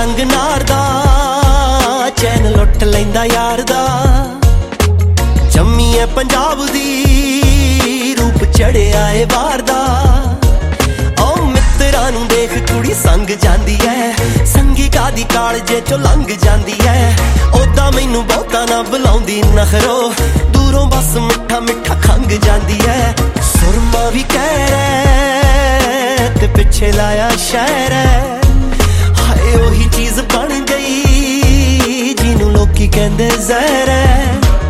रंग नार दा चैन लुट लैंदा यार दा जम्मी है पंजाब दी रूप चढ़िया है बार दा ओ मित्रां नूं देख कुड़ी संग जांदी है संगी कादी कालजे चो लंघ जांदी है ओदा मैनू बहुता ना बुलाउंदी नखरो दूरों बस मिठा मिठा खंग जांदी है सुरमा भी कह रहा ते पिछे लाया शहर है हाय ओही चीज बन गई जिनू लोकी कहंदे जहर है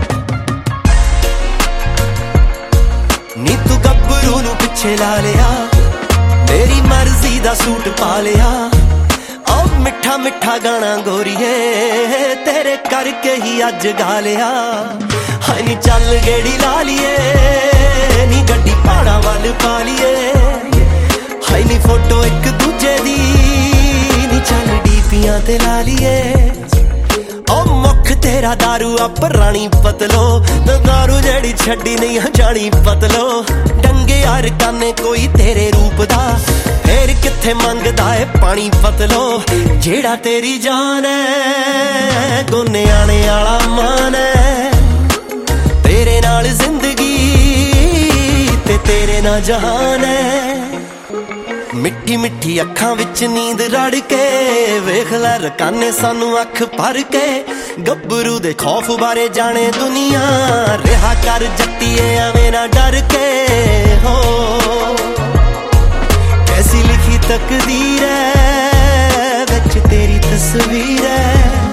नी तू गब्बरू नू पिछे ला लिया मेरी मर्जी दा सूट पा लिया ओ मिठा मिठा गाना गोरीए तेरे करके ही अज गा लिया हाय नी चल गेड़ी ला लिए नी गड्डी पहाड़ां वल पा लिए हाय नी फोटो एक दूजे दी नी चल डीपियां ते ला लिए ओ मुख तेरा दारू आप रानी पतलो तो दारू जड़ी छड्डी नहीं जानी पतलो डंगे यार काने कोई तेरे रूप दा फिर किथे मंगदा है पानी पतलो जेड़ा तेरी जान है गोने आने आला मान है तेरे नाल जिंदगी ते तेरे ना जहान है मिट्टी मिट्टी अखां विच नींद रड़ के वेख लै रकाने सानू अख भर के गब्बरू दे खौफ बारे जाने दुनिया रिहा कर जट्टीए एवें ना डर के हो कैसी लिखी तकदीर है विच तेरी तस्वीर है।